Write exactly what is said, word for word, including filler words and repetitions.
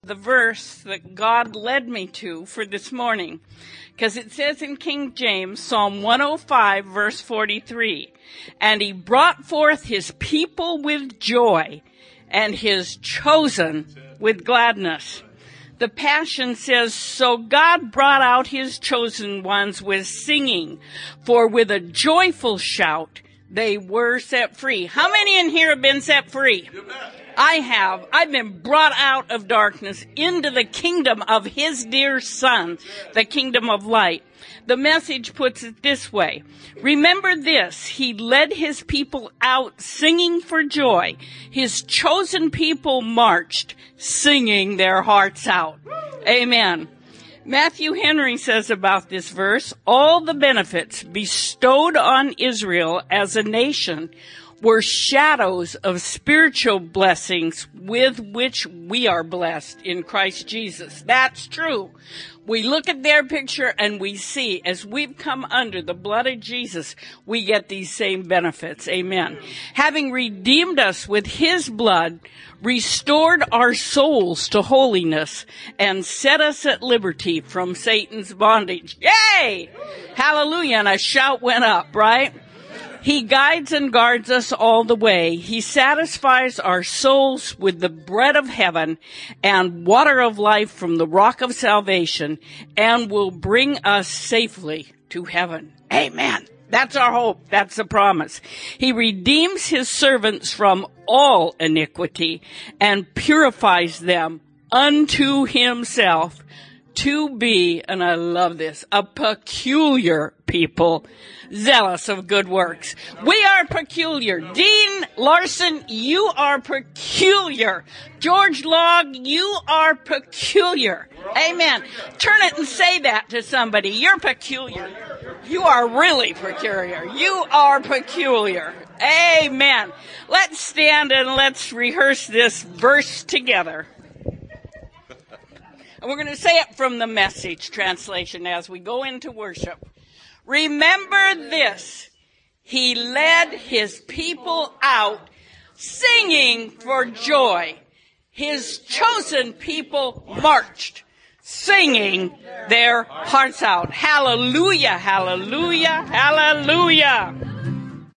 the verse that God led me to for this morning, because it says in King James, Psalm one oh five, verse forty-three, and he brought forth his people with joy, and his chosen with gladness. The Passion says, so God brought out his chosen ones with singing, for with a joyful shout they were set free. How many in here have been set free? I have. I've been brought out of darkness into the kingdom of his dear Son, the kingdom of light. The Message puts it this way. Remember this, he led his people out singing for joy. His chosen people marched, singing their hearts out. Amen. Matthew Henry says about this verse, all the benefits bestowed on Israel as a nation were shadows of spiritual blessings with which we are blessed in Christ Jesus. That's true. We look at their picture and we see as we've come under the blood of Jesus, we get these same benefits. Amen. Having redeemed us with his blood, restored our souls to holiness, and set us at liberty from Satan's bondage. Yay! Hallelujah. And a shout went up, right? He guides and guards us all the way. He satisfies our souls with the bread of heaven and water of life from the rock of salvation, and will bring us safely to heaven. Amen. That's our hope. That's the promise. He redeems his servants from all iniquity and purifies them unto himself to be, and I love this, a peculiar people, zealous of good works. We are peculiar. Dean Larson, you are peculiar. George Log, you are peculiar. Amen. Turn it and say that to somebody. You're peculiar. You are really peculiar. You are peculiar. Amen. Let's stand and let's rehearse this verse together. And we're going to say it from the Message translation as we go into worship. Remember this, he led his people out singing for joy. His chosen people marched, singing their hearts out. Hallelujah, hallelujah, hallelujah.